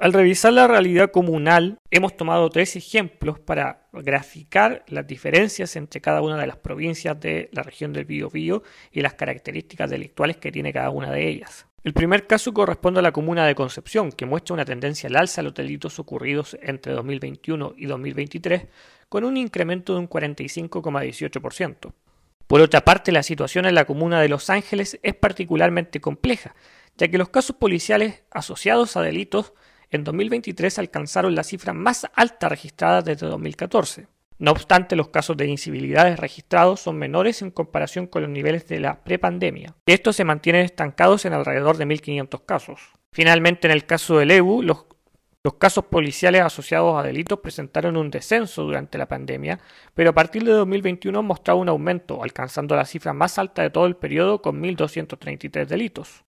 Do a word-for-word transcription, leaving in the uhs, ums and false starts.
Al revisar la realidad comunal, hemos tomado tres ejemplos para graficar las diferencias entre cada una de las provincias de la región del Biobío y las características delictuales que tiene cada una de ellas. El primer caso corresponde a la comuna de Concepción, que muestra una tendencia al alza de los delitos ocurridos entre dos mil veintiuno y dos mil veintitrés, con un incremento de un cuarenta y cinco coma dieciocho por ciento. Por otra parte, la situación en la comuna de Los Ángeles es particularmente compleja, ya que los casos policiales asociados a delitos en dos mil veintitrés alcanzaron la cifra más alta registrada desde dos mil catorce. No obstante, los casos de incivilidades registrados son menores en comparación con los niveles de la prepandemia. Estos se mantienen estancados en alrededor de mil quinientos casos. Finalmente, en el caso del E B U, los, los casos policiales asociados a delitos presentaron un descenso durante la pandemia, pero a partir de dos mil veintiuno mostraba un aumento, alcanzando la cifra más alta de todo el periodo con mil doscientos treinta y tres delitos.